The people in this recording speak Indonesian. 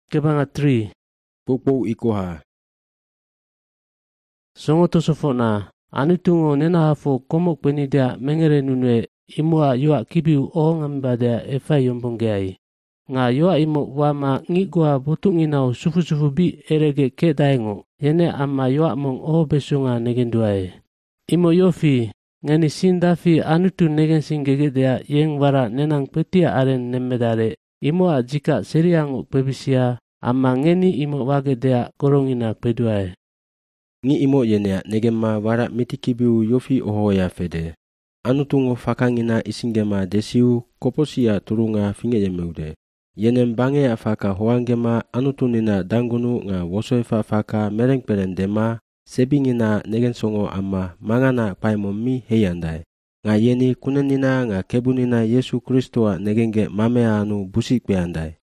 Kebanga 3. Pukpau ikoha. Songo tosofona. Anutungo nena hafo komok penidea mengere nunwe imua yoa kibiu o ngambadea efai yombonggeai. Nga yoa imo wama ngigua butunginau sufu-sufu bi erege ke daengo. Yene ama yoa mong o besunga negenduae. Imo yofi, ngeni sindafi anutu negen singgegedea yeng wara nenang petia aren nemmedare. Imoa jika seriangu pebisia ama ngeni imo wagedea korongina peduae. Ngi imo yenea negemma wara mitikibiu yofi ohoya fede. Anutungo fakangina isingema desiu koposia turunga fingeyemeude. Yenem bange afaka hoangema anutunina dangunu nga wosoefa faka merengperendema sebingina negensongo ama mangana paimomi heyandai. Nga yeni kunenina nga kebunina Yesu Kristoa negenge mamea anu busik beandai.